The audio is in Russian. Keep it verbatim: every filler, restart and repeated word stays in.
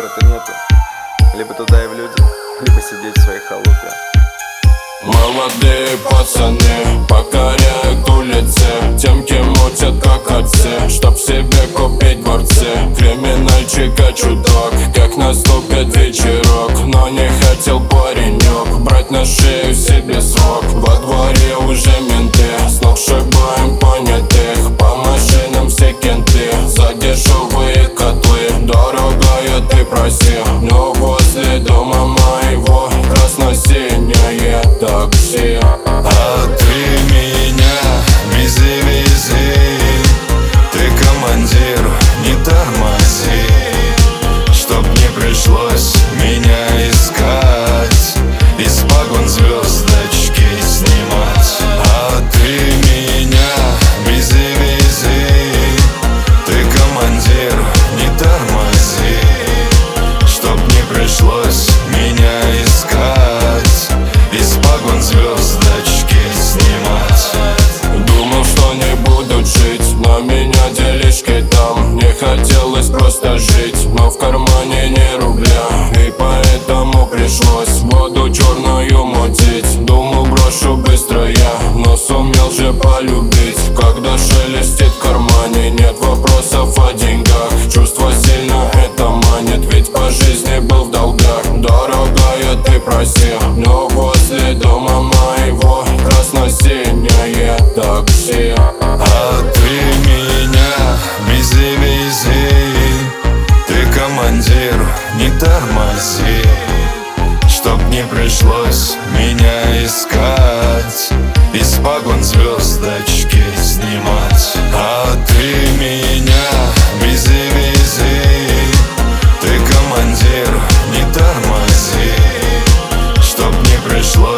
выбора-то нету. Либо туда и в люди, либо сидеть в своей халупе. Молодые пацаны покоряют улицы, темки мутят как отцы, чтоб себе купить дворцы. Криминальчика чуток, как наступит вечерок, но не хотел паренек брать на шею себе срок. Во дворе уже менты, с ног сшибаем понятых, по машинам все кенты, за дешевые котлы. Дорогая, ты проси, но возле дома моего красно-синее такси. А ты меня вези-вези, ты командир, не тормози, чтоб не пришлось меня искать, из погон звездочки снимать. А ты меня вези-вези, ты командир, не тормози, чтоб не пришлось меня искать, из погон звездочки снимать. Думал, что не буду жить, но меня делишки там. Не хотелось просто жить, но в кармане не рубля, и поэтому пришлось воду черную мутить. Думал, брошу быстро я, но сумел же полюбить. Когда шелестит в кармане, нет вопросов о деньгах. Чувство сильно это манит, ведь по жизни был в долгах. Дорогая, ты проси, но возле дома моего красно-синее такси. А ты меня вези-вези, ты командир, не тормози, чтоб не пришлось меня искать, из погон звездочки снимать. А ты меня вези-вези, ты командир, не тормози, чтоб не пришлось